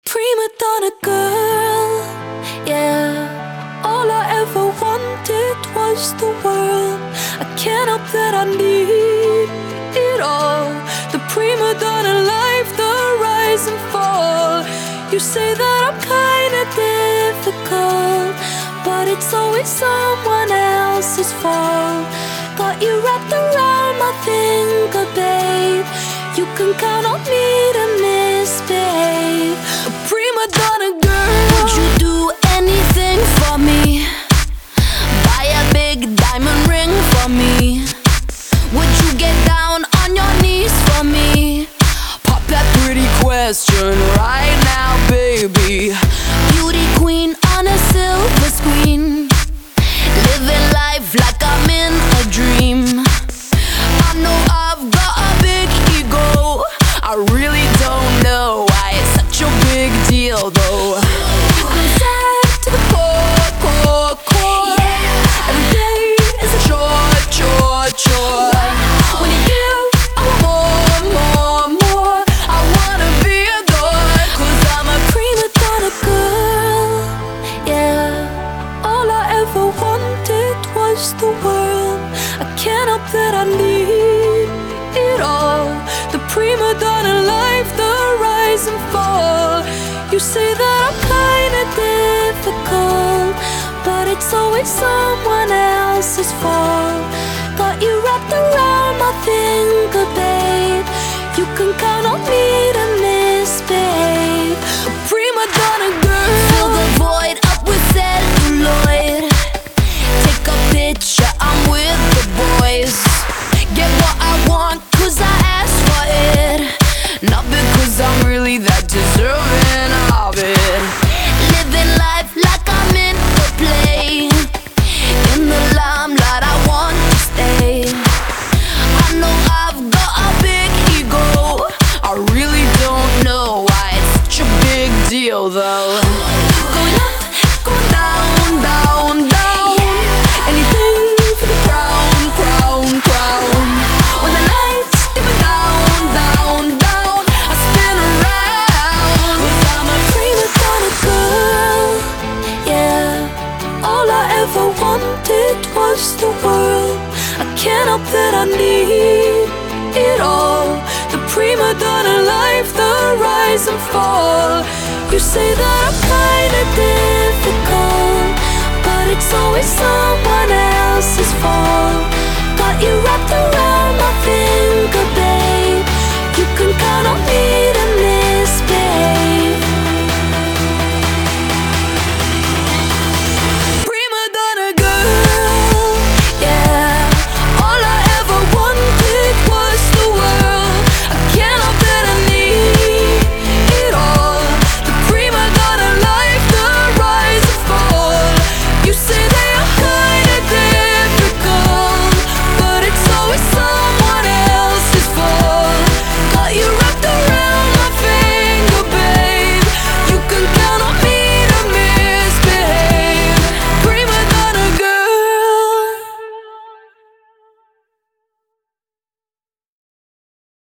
prima donna girl, yeah. All I ever wanted was the world. I can't help that I need it all. The prima donna life, the rise and fall. You say that I'm kinda difficult, but it's always someone else's fault. Got you wrapped around my finger, babe. You can count on me to misbehave. A prima donna girl, would you do anything for me? Buy a big diamond ring for me? Would you get down on your knees for me? Pop that pretty question right now, baby. Beauty queen on a silver screen, living life like I'm in a dream. I know I've got a big ego, I really don't know why it's such a big deal though. I'm sad to the core, core, core. Every day is a chore, chore, chore. When you give, I want more, more, more. I wanna be adored, 'cause I'm a prima donna girl, yeah. All I ever wanted was the world. I can't help that I need it all. The prima donna life, the rise and fall. You say that I'm kinda difficult, but it's always someone else's fault. Got you wrapped around my finger, babe. You can count on me to misbehave. A prima donna girl, fill the void up with celluloid. Take a picture, I'm with the boys. Get what I want, 'cause I asked for it, not because I'm really that deserving of it. Living life like I'm in a play, in the limelight I want to stay. I know I've got a big ego, I really don't know why it's such a big deal though. Going up, going down, down, down. Anything for the crown, crown, crown. When the lights dip down, down, down, I spin around. 'Cause I'm a prima donna girl, yeah. All I ever wanted was the world. I can't help that I need it all. The prima donna life, the rise and fall. You say that I'm kinda difficult, but it's always someone else's fault.